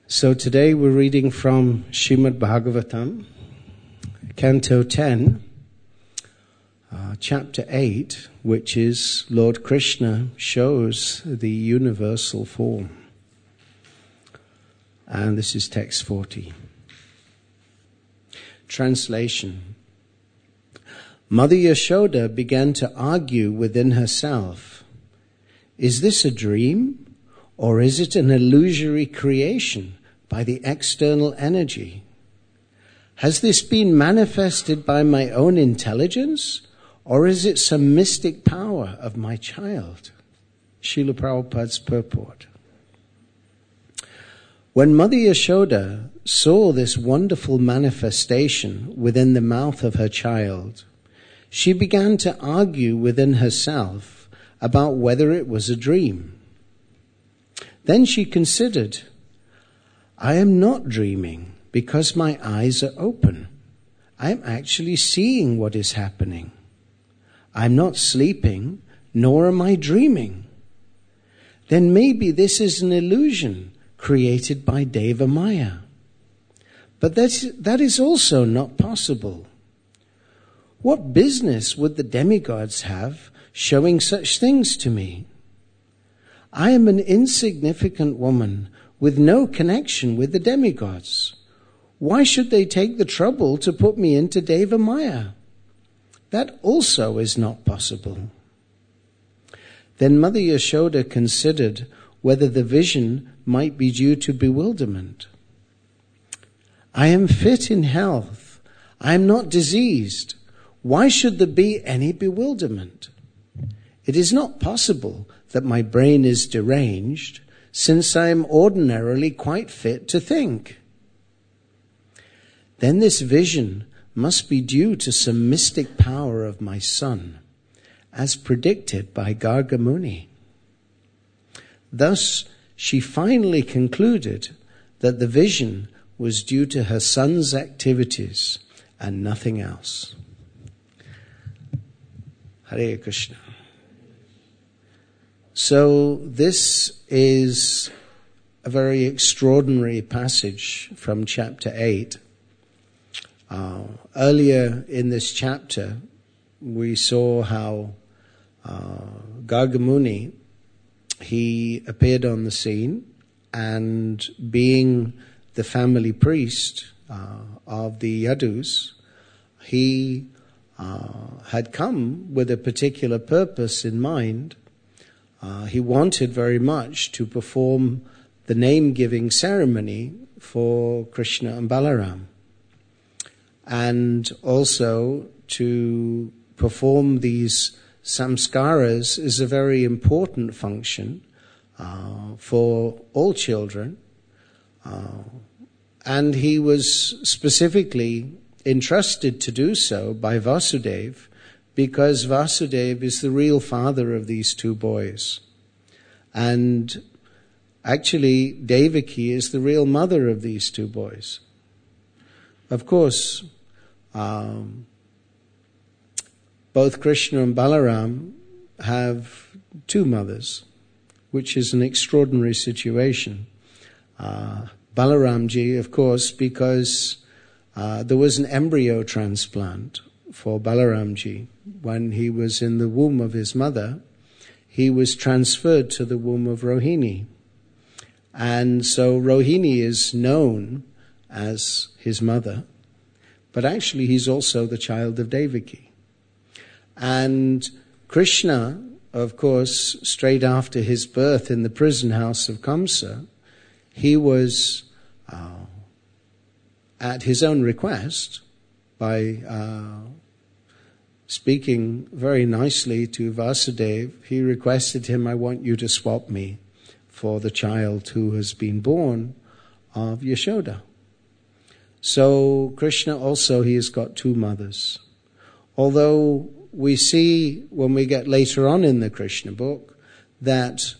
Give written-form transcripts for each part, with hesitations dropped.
So today we're reading from Srimad Bhagavatam, Canto 10, Chapter 8, which is Lord Krishna shows the universal form. And this is text 40. Translation. Mother Yashoda began to argue within herself, is this a dream? Or is it an illusory creation by the external energy? Has this been manifested by my own intelligence, or is it some mystic power of my child? Srila Prabhupada's purport. When Mother Yashoda saw this wonderful manifestation within the mouth of her child, she began to argue within herself about whether it was a dream. Then she considered, I am not dreaming because my eyes are open. I am actually seeing what is happening. I am not sleeping, nor am I dreaming. Then maybe this is an illusion created by Deva Maya. But that is also not possible. What business would the demigods have showing such things to me? I am an insignificant woman with no connection with the demigods. Why should they take the trouble to put me into Deva Maya? That also is not possible. Then Mother Yashoda considered whether the vision might be due to bewilderment. I am fit in health. I am not diseased. Why should there be any bewilderment? It is not possible that my brain is deranged, since I am ordinarily quite fit to think. Then this vision must be due to some mystic power of my son, as predicted by Garga Muni. Thus, she finally concluded that the vision was due to her son's activities and nothing else. Hare Krishna. So this is a very extraordinary passage from chapter 8. Earlier in this chapter, we saw how Garga Muni, he appeared on the scene, and being the family priest of the Yadus, he had come with a particular purpose in mind. He wanted very much to perform the name-giving ceremony for Krishna and Balaram, and also to perform these samskaras is a very important function for all children, and he was specifically entrusted to do so by Vasudeva, because Vasudeva is the real father of these two boys. And actually, Devaki is the real mother of these two boys. Of course, both Krishna and Balaram have two mothers, which is an extraordinary situation. Balaramji, of course, because there was an embryo transplant for Balaramji. When he was in the womb of his mother, he was transferred to the womb of Rohini. And so Rohini is known as his mother, but actually he's also the child of Devaki. And Krishna, of course, straight after his birth in the prison house of Kamsa, he was, at his own request, by speaking very nicely to Vasudeva, he requested him, I want you to swap me for the child who has been born of Yashoda. So Krishna also, he has got two mothers. Although we see when we get later on in the Krishna book that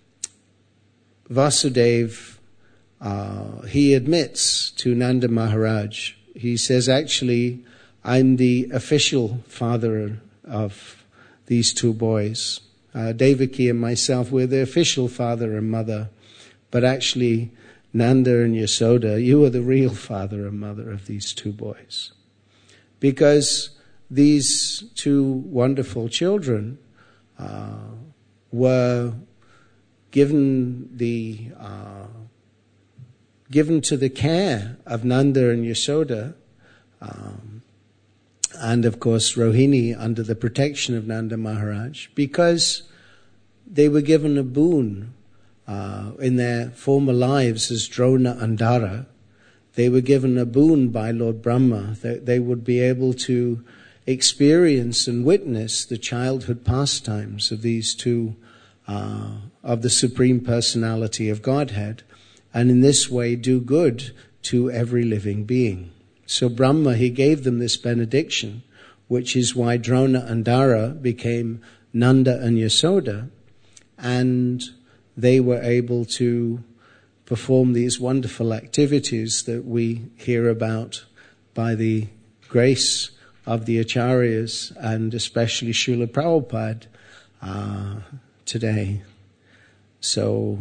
Vasudeva, he admits to Nanda Maharaj, he says, actually, I'm the official father of these two boys. Devaki and myself, we're the official father and mother. But actually, Nanda and Yasoda, you are the real father and mother of these two boys. Because these two wonderful children were given to the care of Nanda and Yasoda, and of course Rohini under the protection of Nanda Maharaj, because they were given a boon in their former lives as Drona and Dara. They were given a boon by Lord Brahma that they would be able to experience and witness the childhood pastimes of these two of the Supreme Personality of Godhead, and in this way do good to every living being. So Brahma, he gave them this benediction, which is why Drona and Dara became Nanda and Yasoda, and they were able to perform these wonderful activities that we hear about by the grace of the Acharyas, and especially Srila Prabhupada today. So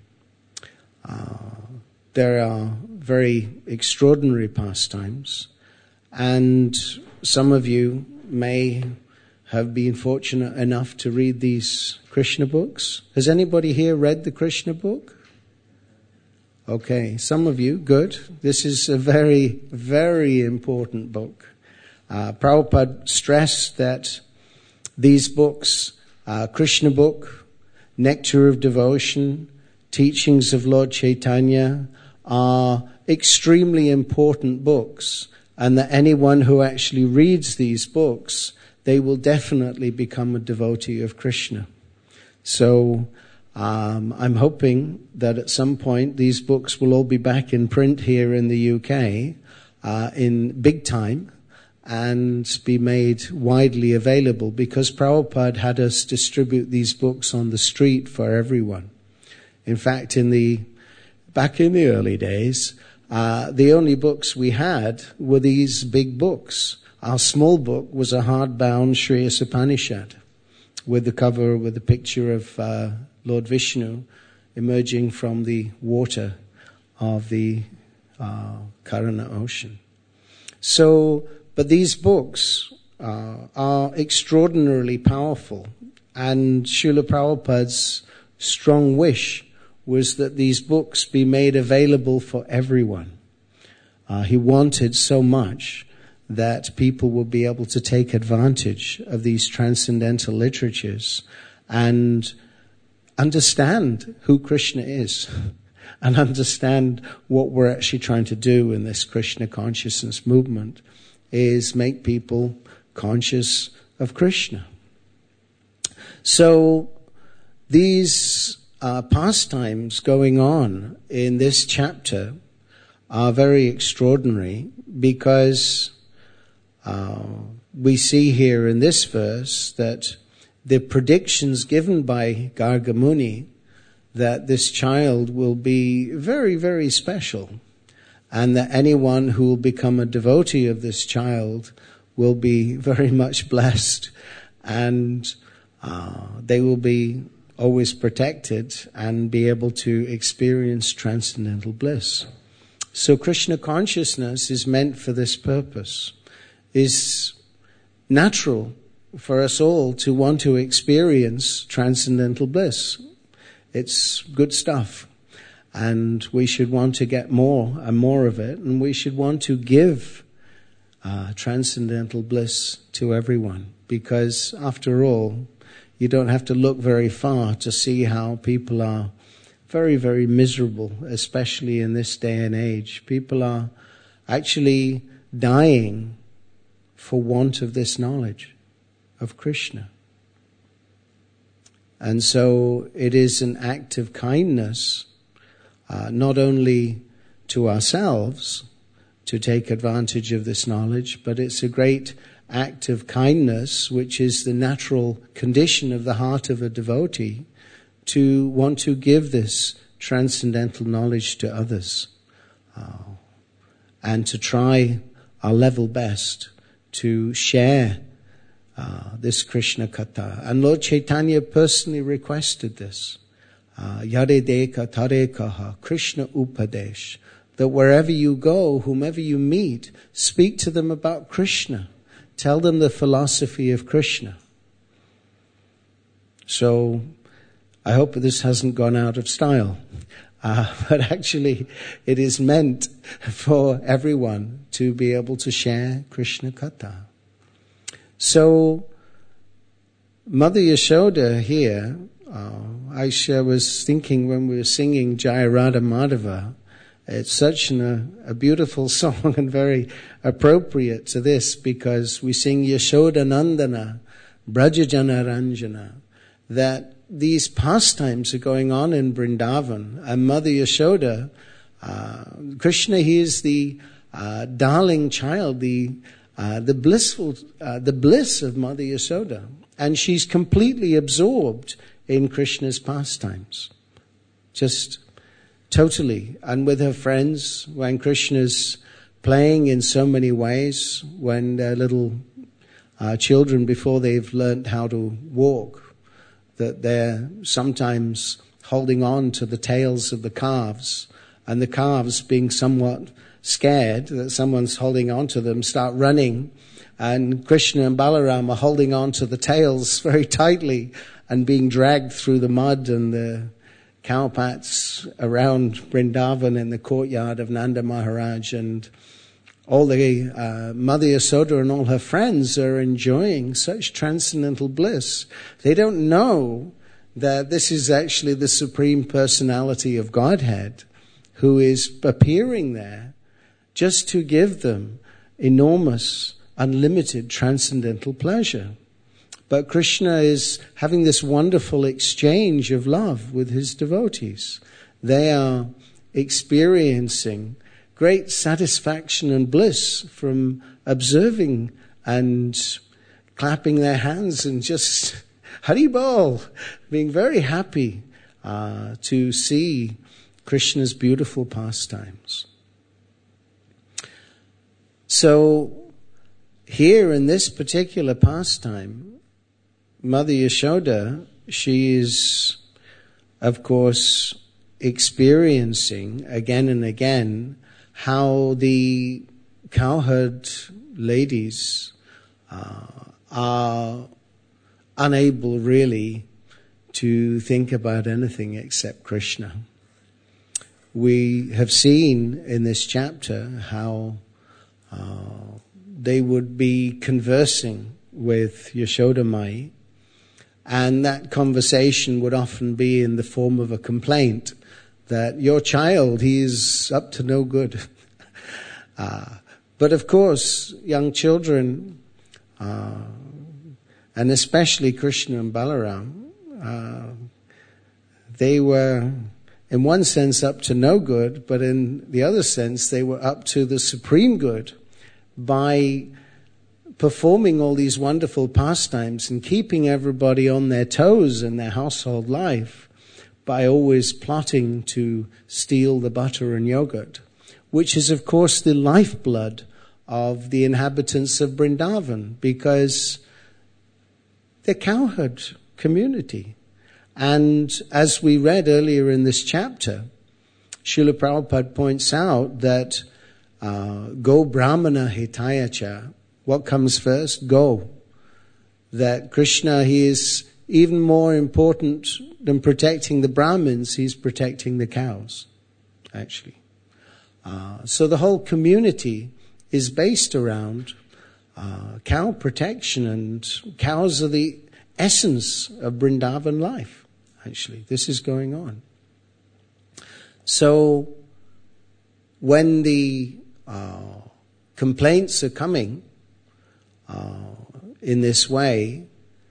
there are very extraordinary pastimes, and some of you may have been fortunate enough to read these Krishna books. Has anybody here read the Krishna book? Okay, some of you, good. This is a very, very important book. Prabhupada stressed that these books, Krishna book, Nectar of Devotion, Teachings of Lord Chaitanya, are extremely important books, and that anyone who actually reads these books, they will definitely become a devotee of Krishna. So I'm hoping that at some point these books will all be back in print here in the UK in big time and be made widely available, because Prabhupada had us distribute these books on the street for everyone. In fact, back in the early days, the only books we had were these big books. Our small book was a hardbound Shreyas Upanishad with the cover with a picture of Lord Vishnu emerging from the water of the Karana ocean. But these books are extraordinarily powerful, and Srila Prabhupada's strong wish was that these books be made available for everyone. He wanted so much that people will be able to take advantage of these transcendental literatures and understand who Krishna is and understand what we're actually trying to do in this Krishna consciousness movement is make people conscious of Krishna. So these pastimes going on in this chapter are very extraordinary, because we see here in this verse that the predictions given by Garga Muni that this child will be very, very special, and that anyone who will become a devotee of this child will be very much blessed, and they will be always protected and be able to experience transcendental bliss. So Krishna consciousness is meant for this purpose. Is natural for us all to want to experience transcendental bliss. It's good stuff, and we should want to get more and more of it, and we should want to give transcendental bliss to everyone, because after all, you don't have to look very far to see how people are very, very miserable, especially in this day and age. People are actually dying for want of this knowledge of Krishna. And so it is an act of kindness, not only to ourselves to take advantage of this knowledge, but it's a great act of kindness, which is the natural condition of the heart of a devotee, to want to give this transcendental knowledge to others, and to try our level best to share this Krishna Katha. And Lord Chaitanya personally requested this. Yade deka tare kaha, Krishna upadesh, that wherever you go, whomever you meet, speak to them about Krishna. Tell them the philosophy of Krishna. So, I hope this hasn't gone out of style. But actually, it is meant for everyone to be able to share Krishna Katha. So, Mother Yashoda here, I was thinking when we were singing Jaya Radha Madhava, it's such a beautiful song and very appropriate to this, because we sing Yashoda Nandana, Brajajana Ranjana, that these pastimes are going on in Vrindavan, and Mother Yashoda, Krishna, he is the darling child, the bliss of Mother Yashoda, and she's completely absorbed in Krishna's pastimes, just totally. And with her friends, when Krishna's playing in so many ways, when they're little children before they've learnt how to walk, that they're sometimes holding on to the tails of the calves, and the calves, being somewhat scared that someone's holding on to them, start running, and Krishna and Balaram are holding on to the tails very tightly and being dragged through the mud and the cowpats around Vrindavan in the courtyard of Nanda Maharaj, and all the Mother Yashoda and all her friends are enjoying such transcendental bliss. They don't know that this is actually the Supreme Personality of Godhead who is appearing there just to give them enormous, unlimited, transcendental pleasure. But Krishna is having this wonderful exchange of love with his devotees. They are experiencing great satisfaction and bliss from observing and clapping their hands and just Haribol, being very happy to see Krishna's beautiful pastimes. So here in this particular pastime, Mother Yashoda, she is, of course, experiencing again and again how the cowherd ladies are unable really to think about anything except Krishna. We have seen in this chapter how they would be conversing with Yashoda Mai, and that conversation would often be in the form of a complaint that your child, he's up to no good. But of course, young children, and especially Krishna and Balaram, they were in one sense up to no good, but in the other sense they were up to the supreme good by performing all these wonderful pastimes and keeping everybody on their toes in their household life by always plotting to steal the butter and yogurt, which is of course the lifeblood of the inhabitants of Vrindavan, because they're cowherd community. And as we read earlier in this chapter, Srila Prabhupada points out that Go Brahmana Hitayacha, what comes first? Go. That Krishna, he is even more important than protecting the Brahmins, he's protecting the cows, actually. So the whole community is based around cow protection, and cows are the essence of Vrindavan life, actually. This is going on. So when the complaints are coming in this way,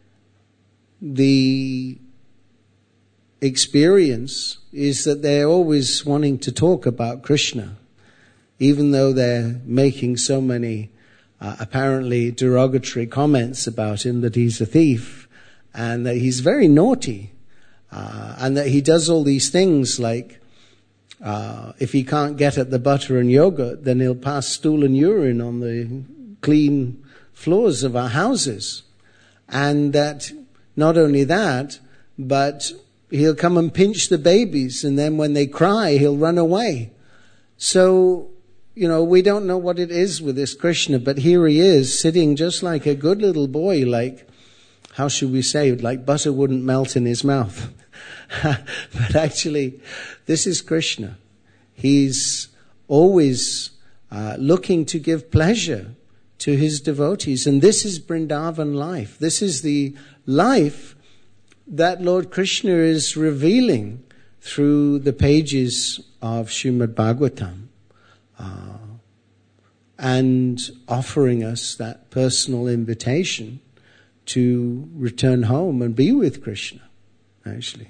the experience is that they're always wanting to talk about Krishna, even though they're making so many apparently derogatory comments about him, that he's a thief and that he's very naughty, and that he does all these things like if he can't get at the butter and yogurt, then he'll pass stool and urine on the clean floors of our houses. And that not only that, but he'll come and pinch the babies, and then when they cry, he'll run away. So, we don't know what it is with this Krishna, but here he is, sitting just like a good little boy, like, how should we say, like butter wouldn't melt in his mouth. But actually, this is Krishna. He's always looking to give pleasure to his devotees. And this is Vrindavan life. This is the life that Lord Krishna is revealing through the pages of Srimad Bhagavatam. And offering us that personal invitation to return home and be with Krishna, actually.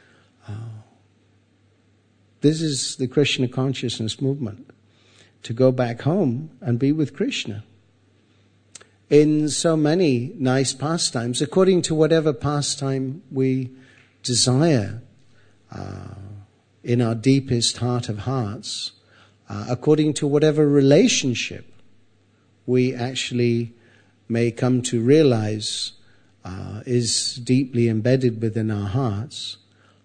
This is the Krishna consciousness movement, to go back home and be with Krishna. In so many nice pastimes, according to whatever pastime we desire, in our deepest heart of hearts, according to whatever relationship we actually may come to realize is deeply embedded within our hearts.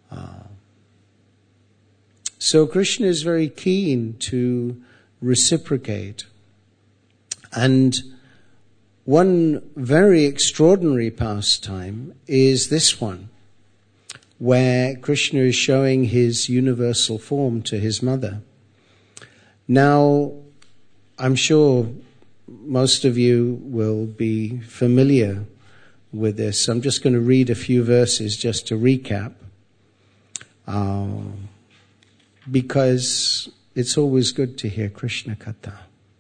So Krishna is very keen to reciprocate. And one very extraordinary pastime is this one, where Krishna is showing his universal form to his mother. Now, I'm sure most of you will be familiar with this. I'm just going to read a few verses just to recap, because it's always good to hear Krishna Katha.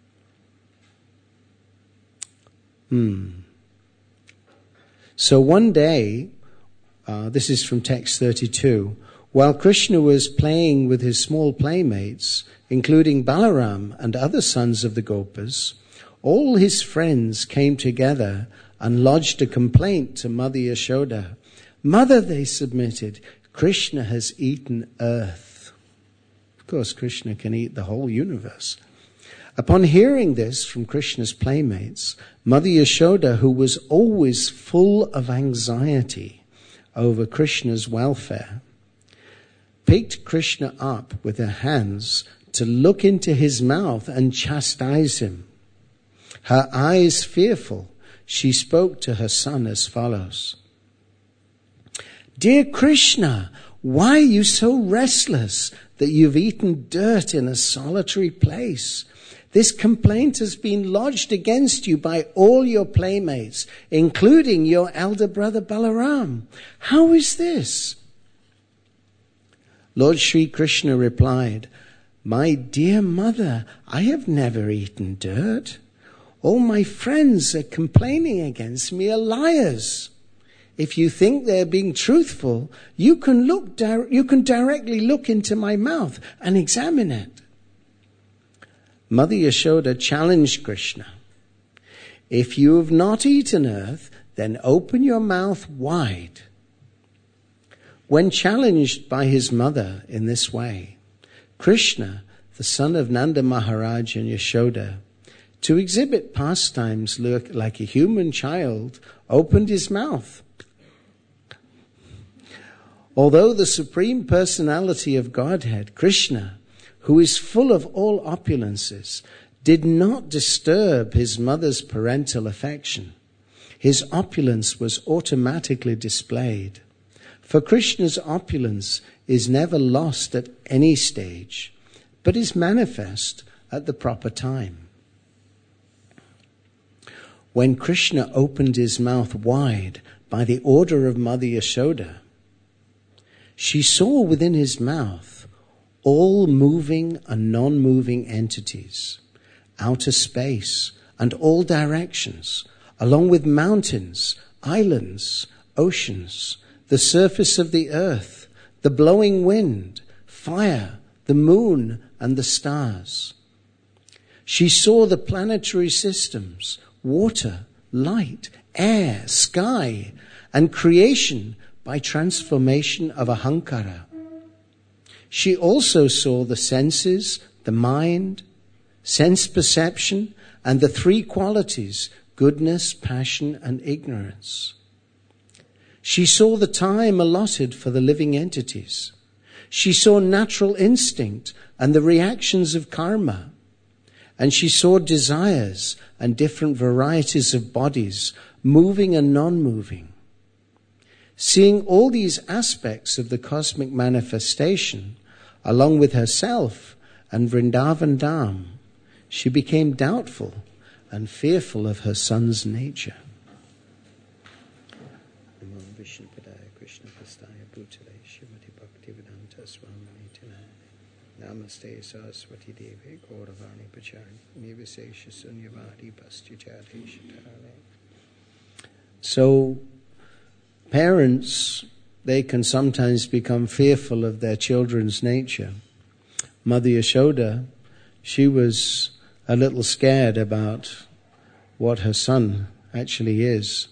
So one day, this is from text 32, while Krishna was playing with his small playmates, including Balaram and other sons of the Gopas, all his friends came together and lodged a complaint to Mother Yashoda. Mother, they submitted, Krishna has eaten earth. Of course, Krishna can eat the whole universe. Upon hearing this from Krishna's playmates, Mother Yashoda, who was always full of anxiety over Krishna's welfare, picked Krishna up with her hands to look into his mouth and chastise him. Her eyes fearful, she spoke to her son as follows. Dear Krishna, why are you so restless that you've eaten dirt in a solitary place? This complaint has been lodged against you by all your playmates, including your elder brother Balaram. How is this? Lord Sri Krishna replied, My dear mother, I have never eaten dirt. All my friends are complaining against me are liars. If you think they're being truthful, you can directly look into my mouth and examine it. Mother Yashoda challenged Krishna. If you have not eaten earth, then open your mouth wide. When challenged by his mother in this way, Krishna, the son of Nanda Maharaj and Yashoda, to exhibit pastimes like a human child, opened his mouth. Although the Supreme Personality of Godhead, Krishna, who is full of all opulences, did not disturb his mother's parental affection, his opulence was automatically displayed. For Krishna's opulence is never lost at any stage, but is manifest at the proper time. When Krishna opened his mouth wide by the order of Mother Yashoda, she saw within his mouth all moving and non-moving entities, outer space and all directions, along with mountains, islands, oceans, the surface of the earth, the blowing wind, fire, the moon, and the stars. She saw the planetary systems, water, light, air, sky, and creation by transformation of ahankara. She also saw the senses, the mind, sense perception, and the three qualities, goodness, passion, and ignorance. She saw the time allotted for the living entities. She saw natural instinct and the reactions of karma. And she saw desires and different varieties of bodies, moving and non-moving. Seeing all these aspects of the cosmic manifestation, along with herself and Vrindavan Dham, she became doubtful and fearful of her son's nature. Namaste Saraswati Devi Gauravani Pachani Nivasesha Sunyavadi Pastyachati Shatale. So, parents, they can sometimes become fearful of their children's nature. Mother Yashoda, she was a little scared about what her son actually is.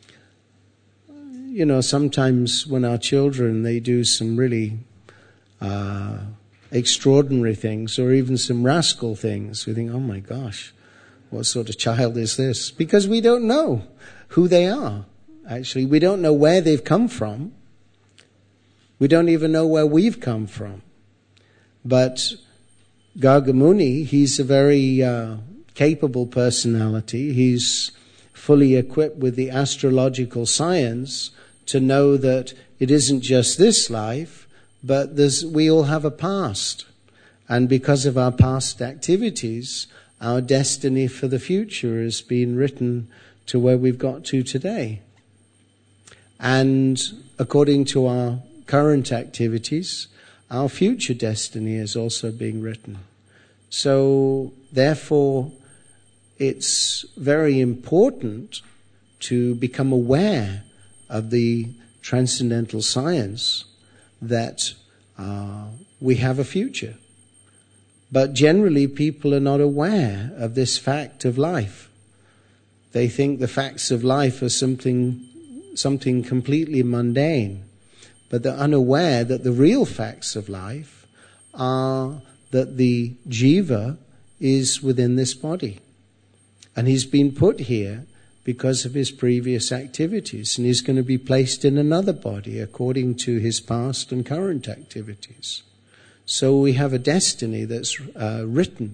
You know, sometimes when our children, they do some really extraordinary things or even some rascal things, we think, oh my gosh, what sort of child is this? Because we don't know who they are. Actually, we don't know where they've come from. We don't even know where we've come from. But Garga Muni, he's a very capable personality. He's fully equipped with the astrological science to know that it isn't just this life, but we all have a past. And because of our past activities, our destiny for the future has been written to where we've got to today. And according to our current activities, our future destiny is also being written. So, therefore, it's very important to become aware of the transcendental science that we have a future. But generally, people are not aware of this fact of life. They think the facts of life are something completely mundane. But they're unaware that the real facts of life are that the jiva is within this body. And he's been put here because of his previous activities. And he's going to be placed in another body according to his past and current activities. So we have a destiny that's written.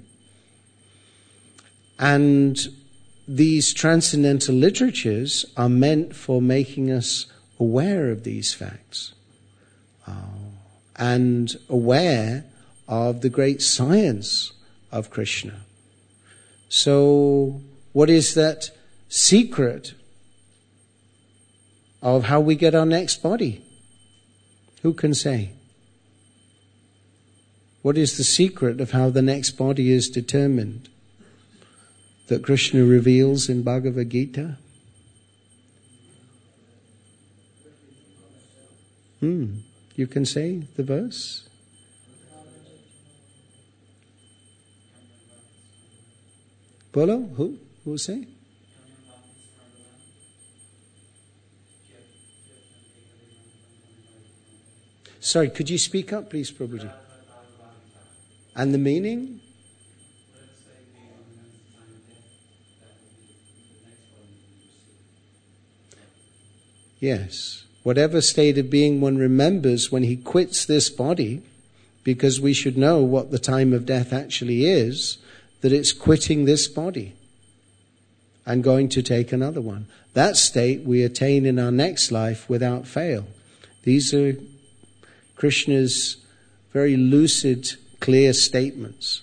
And these transcendental literatures are meant for making us aware of these facts. And aware of the great science of Krishna. So, what is that secret of how we get our next body? Who can say? What is the secret of how the next body is determined? That Krishna reveals in Bhagavad Gita? You can say the verse? Bolo? Who will say? Sorry, could you speak up, please, Prabhuji? And the meaning? Yes. Whatever state of being one remembers when he quits this body, because we should know what the time of death actually is, that it's quitting this body and going to take another one. That state we attain in our next life without fail. These are Krishna's very lucid, clear statements.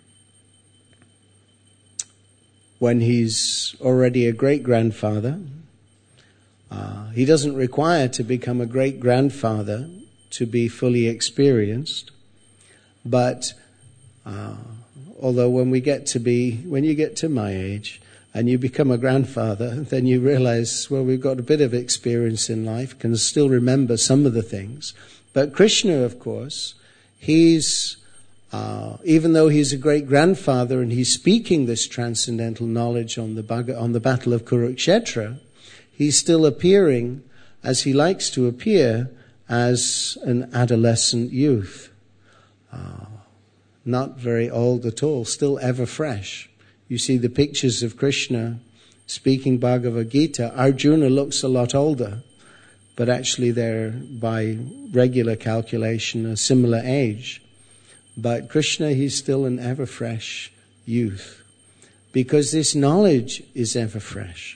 When he's already a great-grandfather, he doesn't require to become a great-grandfather to be fully experienced. But although when you get to my age and you become a grandfather, then you realize, well, we've got a bit of experience in life, can still remember some of the things. But Krishna, of course, he's, even though he's a great-grandfather and he's speaking this transcendental knowledge on the battle of Kurukshetra, he's still appearing as he likes to appear as an adolescent youth. Not very old at all, still ever fresh. You see the pictures of Krishna speaking Bhagavad Gita. Arjuna looks a lot older, but actually they're, by regular calculation, a similar age. But Krishna, he's still an ever-fresh youth, because this knowledge is ever-fresh.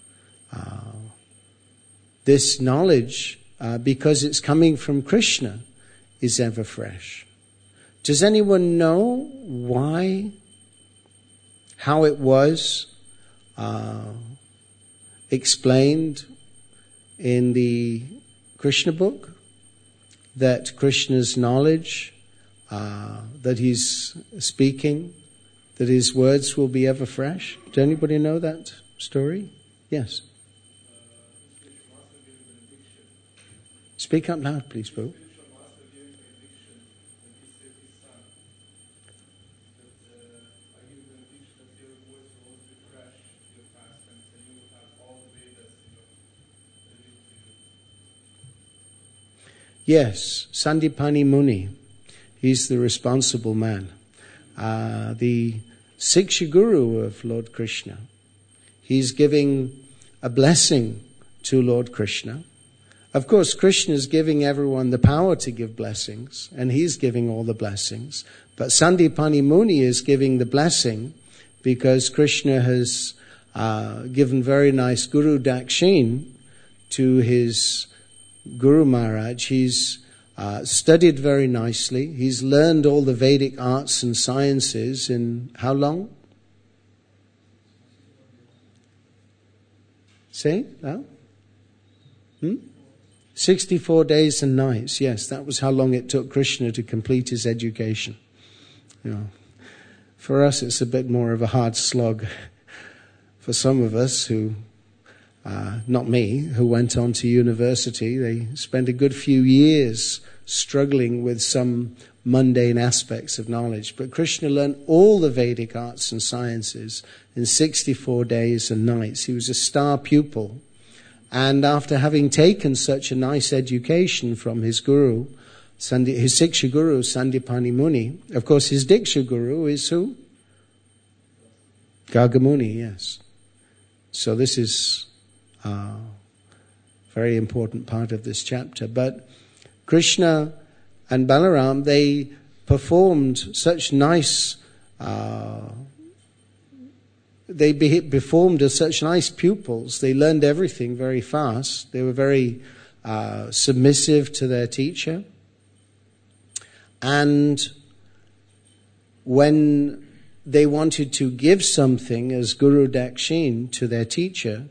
This knowledge, because it's coming from Krishna, is ever-fresh. Does anyone know why, how it was explained in the Krishna book, that Krishna's knowledge, that he's speaking, that his words will be ever fresh? Does anybody know that story? Yes. Speak up loud, please, Boo. Yes, Sandipani Muni. He's the responsible man. The Siksha Guru of Lord Krishna. He's giving a blessing to Lord Krishna. Of course, Krishna is giving everyone the power to give blessings, and he's giving all the blessings. But Sandipani Muni is giving the blessing because Krishna has given very nice Guru Dakshin to his Guru Maharaj. He's studied very nicely. He's learned all the Vedic arts and sciences in how long? Say, no? 64 days and nights. Yes, that was how long it took Krishna to complete his education. You know, for us, it's a bit more of a hard slog. For some of us who, not me, who went on to university, they spent a good few years struggling with some mundane aspects of knowledge. But Krishna learned all the Vedic arts and sciences in 64 days and nights. He was a star pupil. And after having taken such a nice education from his guru, his Siksha Guru, Sandipani Muni, of course his Diksha Guru is who? Garga Muni, yes. So this is a very important part of this chapter. But Krishna and Balaram, they performed such nice performed as such nice pupils. They learned everything very fast. They were very submissive to their teacher. And when they wanted to give something as Guru Dakshin to their teacher,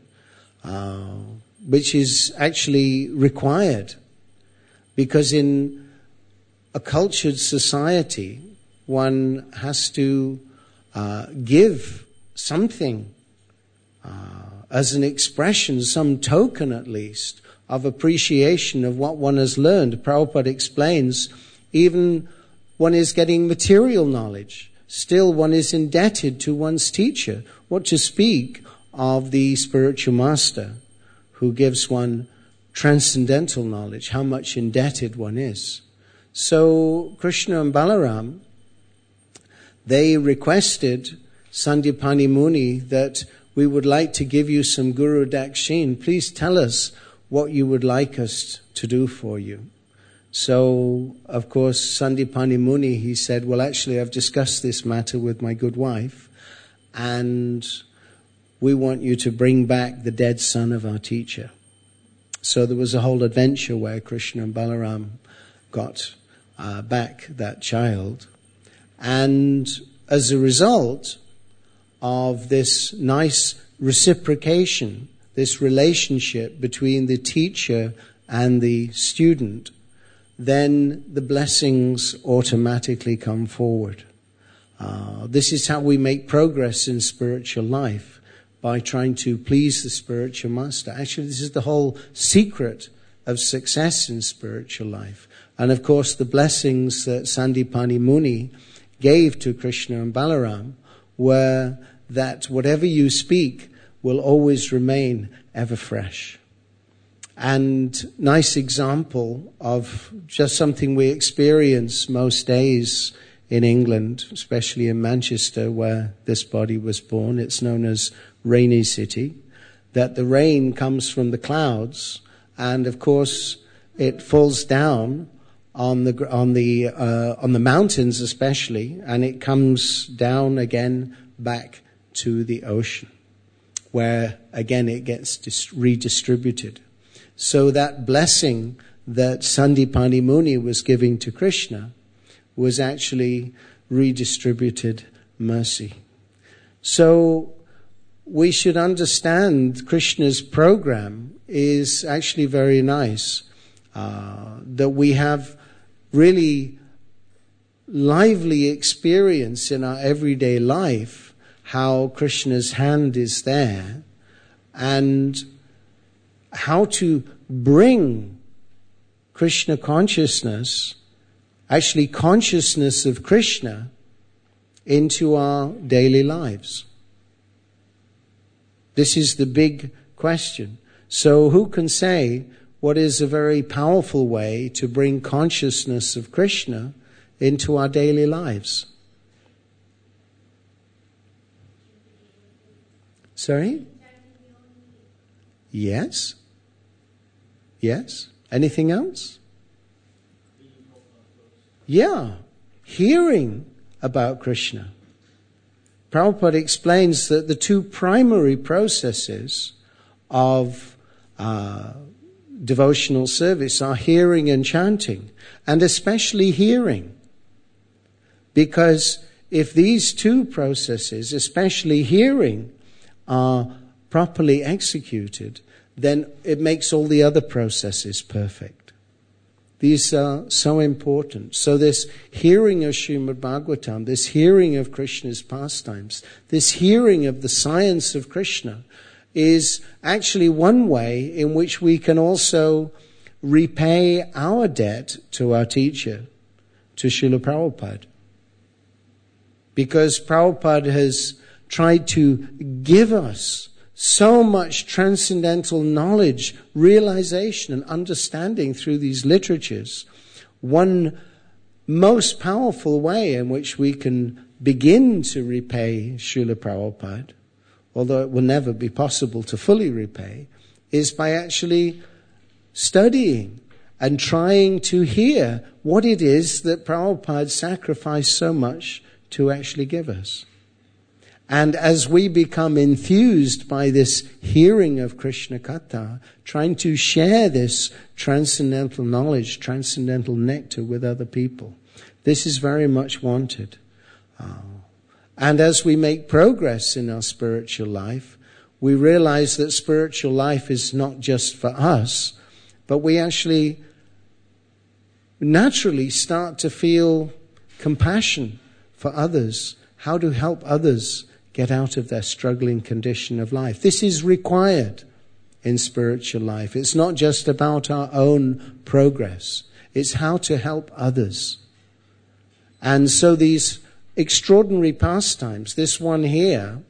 which is actually required, because in a cultured society, one has to give something as an expression, some token at least, of appreciation of what one has learned. Prabhupada explains, even one is getting material knowledge, still one is indebted to one's teacher. What to speak of the spiritual master who gives one transcendental knowledge, how much indebted one is. So Krishna and Balaram, they requested Sandipani Muni that we would like to give you some Guru Dakshin. Please tell us what you would like us to do for you. So, of course, Sandipani Muni, he said, well, actually, I've discussed this matter with my good wife, and we want you to bring back the dead son of our teacher. So there was a whole adventure where Krishna and Balaram got back that child. And as a result of this nice reciprocation, this relationship between the teacher and the student, then the blessings automatically come forward. This is how we make progress in spiritual life, by trying to please the spiritual master. Actually, this is the whole secret of success in spiritual life. And of course, the blessings that Sandipani Muni gave to Krishna and Balaram were that whatever you speak will always remain ever fresh. And nice example of just something we experience most days in England, especially in Manchester where this body was born. It's known as Rainy City, that the rain comes from the clouds and of course it falls down on the mountains especially, and it comes down again back to the ocean, where again it gets redistributed. So that blessing that Sandipani Muni was giving to Krishna was actually redistributed mercy. So we should understand Krishna's program is actually very nice, that we have really lively experience in our everyday life how Krishna's hand is there, and how to bring Krishna consciousness, actually consciousness of Krishna, into our daily lives. This is the big question. So who can say what is a very powerful way to bring consciousness of Krishna into our daily lives? Sorry? Yes? Yes? Anything else? Yeah. Hearing about Krishna. Prabhupada explains that the two primary processes of devotional service are hearing and chanting, and especially hearing. Because if these two processes, especially hearing, are properly executed, then it makes all the other processes perfect. These are so important. So this hearing of Srimad Bhagavatam, this hearing of Krishna's pastimes, this hearing of the science of Krishna is actually one way in which we can also repay our debt to our teacher, to Srila Prabhupada. Because Prabhupada has tried to give us so much transcendental knowledge, realization, and understanding through these literatures. One most powerful way in which we can begin to repay Srila Prabhupada, although it will never be possible to fully repay, is by actually studying and trying to hear what it is that Prabhupada sacrificed so much to actually give us. And as we become enthused by this hearing of Krishna Katha, trying to share this transcendental knowledge, transcendental nectar with other people, this is very much wanted. And as we make progress in our spiritual life, we realize that spiritual life is not just for us, but we actually naturally start to feel compassion for others, how to help others get out of their struggling condition of life. This is required in spiritual life. It's not just about our own progress. It's how to help others. And so these extraordinary pastimes, this one here,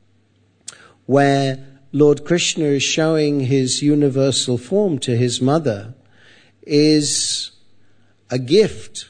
where Lord Krishna is showing his universal form to his mother, is a gift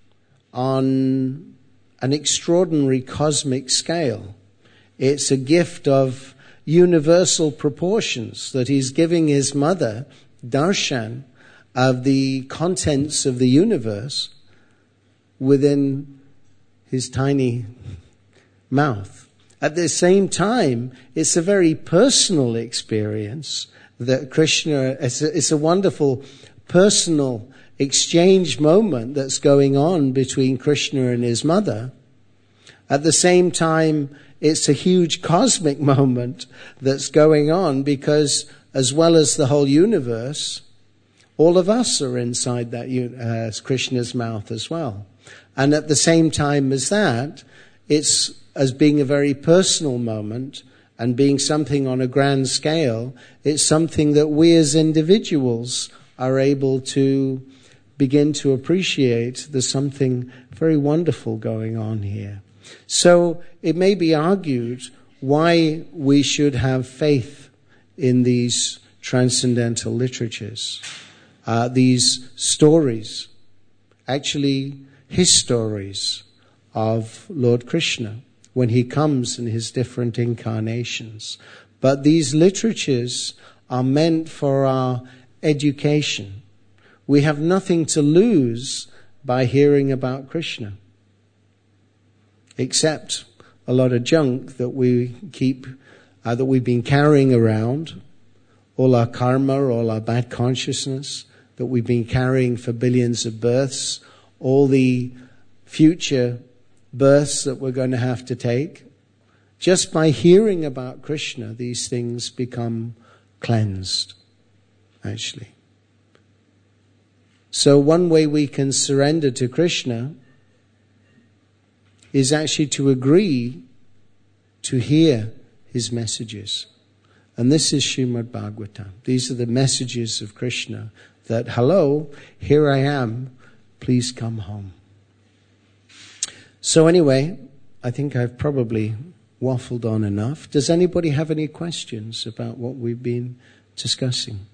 on an extraordinary cosmic scale. It's a gift of universal proportions that he's giving his mother darshan of the contents of the universe within his tiny mouth. At the same time, it's a very personal experience that Krishna, it's a wonderful personal exchange moment that's going on between Krishna and his mother. At the same time, it's a huge cosmic moment that's going on because, as well as the whole universe, all of us are inside that Krishna's mouth as well. And at the same time as that, it's as being a very personal moment and being something on a grand scale, it's something that we as individuals are able to begin to appreciate. There's something very wonderful going on here. So it may be argued why we should have faith in these transcendental literatures, these stories, actually his stories of Lord Krishna when he comes in his different incarnations. But these literatures are meant for our education. We have nothing to lose by hearing about Krishna, except a lot of junk that we keep, that we've been carrying around, all our karma, all our bad consciousness that we've been carrying for billions of births, all the future births that we're going to have to take. Just by hearing about Krishna, these things become cleansed, actually. So one way we can surrender to Krishna is actually to agree to hear his messages. And this is Srimad Bhagavatam. These are the messages of Krishna that, hello, here I am, please come home. So anyway, I think I've probably waffled on enough. Does anybody have any questions about what we've been discussing?